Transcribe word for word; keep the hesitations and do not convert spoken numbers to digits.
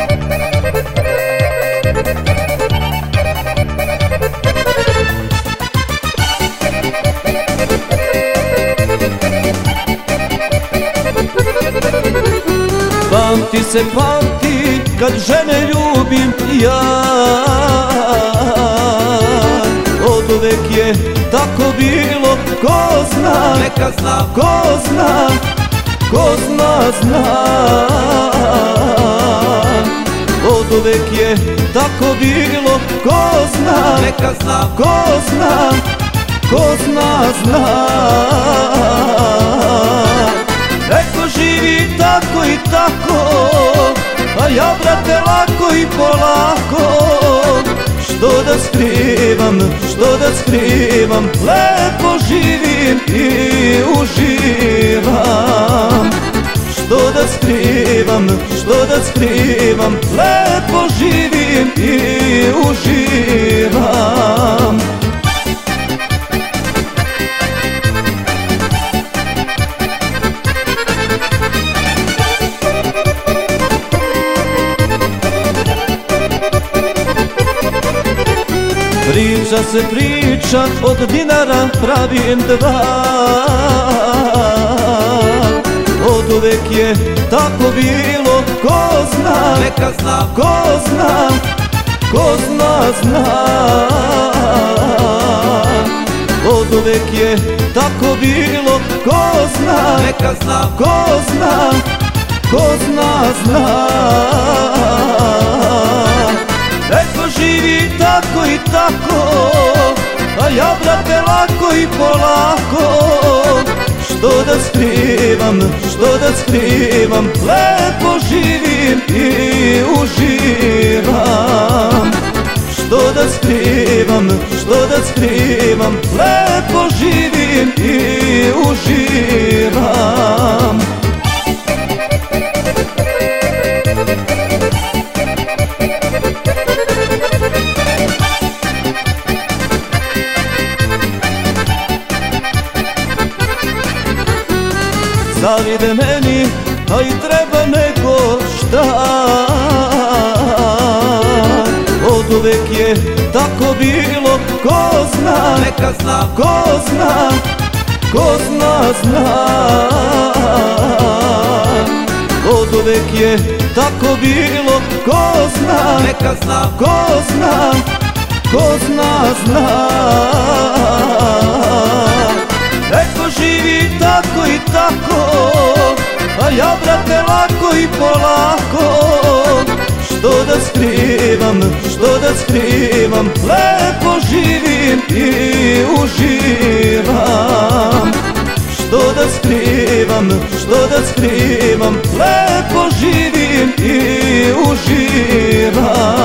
Pamti se, pamti, kad žene ljubim ja. Oduvek je tako bilo, ko zna, neka zna, ko zna, ko zna, zna. Oduvek je tako bilo, ko zna, neka zna, ko zna, ko zna, zna. Neko živi tako i tako, a ja, brate, lako i polako. Što da skrivam, što da skrivam, lepo živim i uživam. Što da skrivam, što da skrivam, lepo živim i uživam. Priča se priča, od dinara pravim dva. Oduvek je tako bilo, ko zna, neka zna, ko zna, ko zna, zna. Oduvek je tako bilo, ko zna, neka zna, ko zna, ko zna, zna. Neko živi tako i tako, a ja, brate, lako i polako. Što da skrivam, što da skrivam, lepo živim i uživam. Što da skrivam, što da skrivam, lepo živim i uživam. Zavide meni, a i treba nego šta. Oduvek je tako bilo, ko zna, neka zna, ko zna, ko zna, zna. Oduvek je tako bilo, ko zna, neka zna, ko zna, ko zna, zna. Neko živi tako i tako, a ja, brate, lako i polako. Što da skrivam, što da skrivam, lepo živim i uživam. Što da skrivam, što da skrivam, lepo živim i uživam.